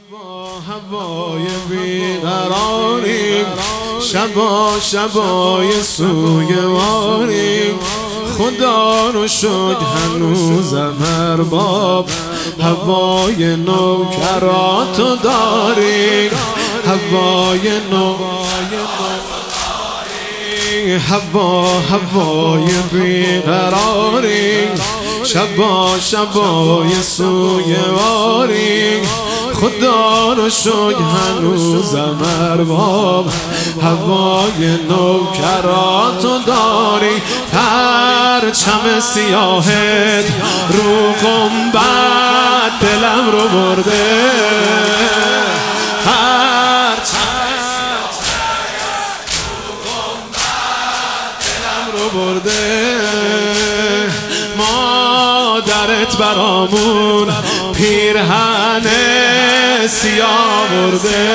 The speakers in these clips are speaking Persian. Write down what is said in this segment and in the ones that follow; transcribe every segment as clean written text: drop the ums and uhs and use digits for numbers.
هوای بیقراری، شبای سوی واری. خدا رو شکر هنوزم ارباب هوای نوکراتو داری. هوای هوای بیقراری، شبای سوی واری. خدا رو شکر هنوزم ارباب هوای نوکراتو داری. پرچم سیاهت رو گنبد دلم رو برده، برده. مادرت برامون پیرهن سیاه برده،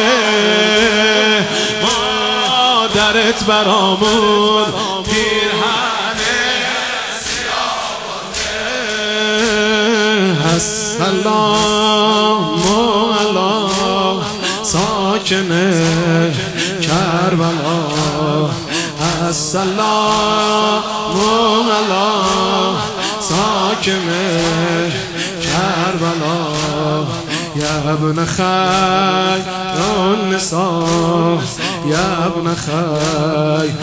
مادرت برامون پیرهن سیاه برده. السلام علی ساکن کربلا، السلام علی ساکن کربلا. یا ابن خیر النساء، یا ابن خیر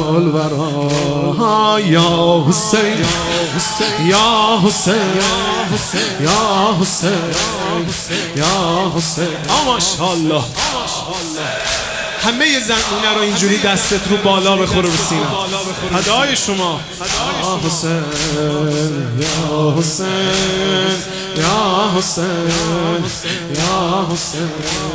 الورا. یا حسین یا حسین یا حسین یا حسین. ماشاءالله همه زنونه رو اینجوری دستت رو بالا بخوره به سینه. فدای شما. یا حسین یا حسین یا حسین یا حسین.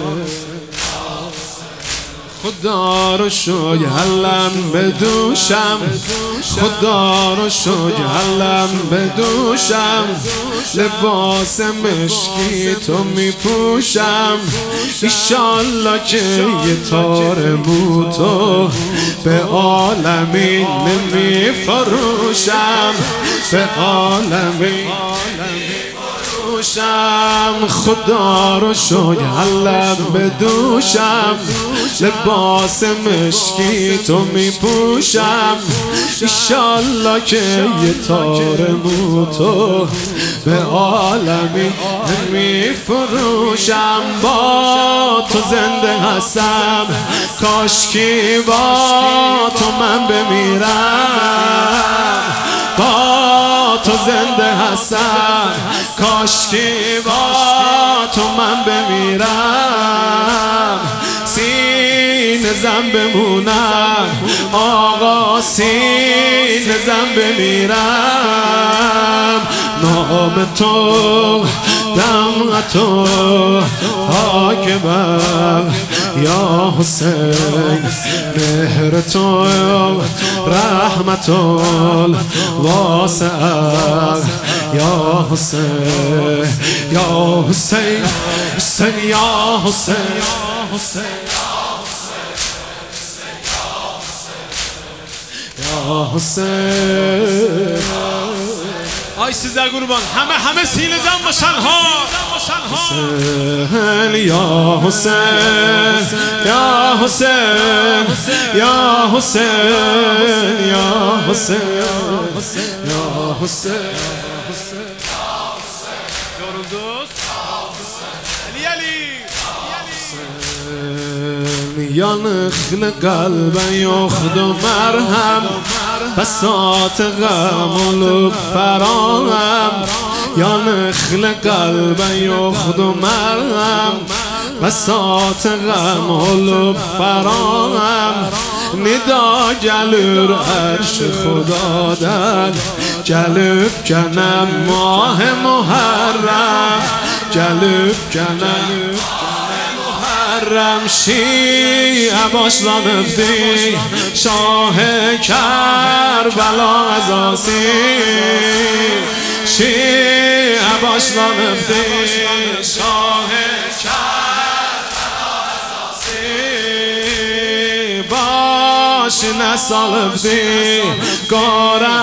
خدا رو شکر حلم بدوشم، خدا رو شکر حلم بدوشم. لباس مشکی تو میپوشم، ایشالله که یه تار موتو به عالمین نمیفروشم، به عالمین خدا رو شکر حلم بدوشم. لباس مشکی تو میپوشم، ایشالله که یه تار موتو به عالمی میفروشم. با تو زنده هستم، کاشکی با تو من بمیرم. با تو زنده هستم، کاشکی با تو من بمیرم. سینه زن بمونم آقا، سینه زن بمیرم. نام تو دم تو خاک بر یا حسین. مهر تو رحمت واسع یا حسین یا حسین حسین یا حسین یا حسین. آی سیزده قربان همه سینه زن باشن ها. حسین یا حسین یا حسین یا حسین یا حسین یا حسین. یا نخل قلب یخد و مرهم، بساط غم و لب فراهم. یا نخل قلب یخد و مرهم، بساط غم و لب فراهم. ندا جلور عرش خدا در جلب کنم ماه محرم، جلب کنم شیعه باش رانفتی شاه کربلا از آسین. شیعه باش رانفتی شاه کربلا از آسین. باش نسالفتی گاره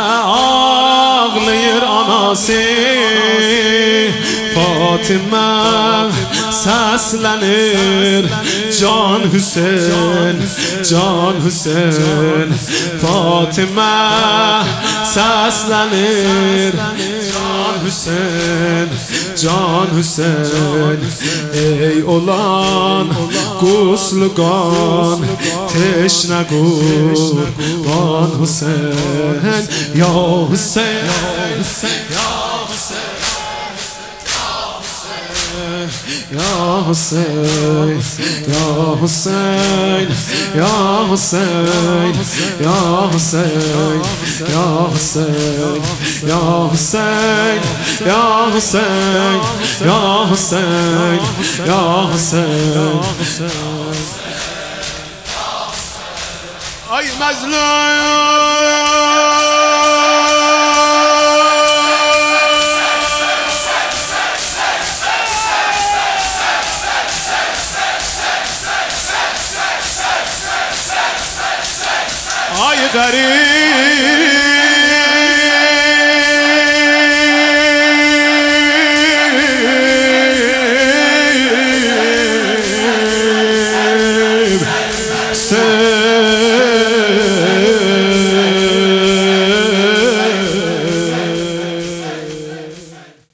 آغلیر آناسی. فاطمه seslenir Can Hüseyin, Can Hüseyin Fatime seslenir Can Hüseyin, Can Hüseyin Ey olan guslugan teşne kurban Hüseyin Ya Hüseyin, Ya Hüseyin Ya Hüseyin, Ya Hüseyin, Ya Hüseyin, Ya Hüseyin, Ya Hüseyin, Ya Hüseyin, Ya Hüseyin, Ya Hüseyin, Ya Hüseyin. Ay mazlum ay garip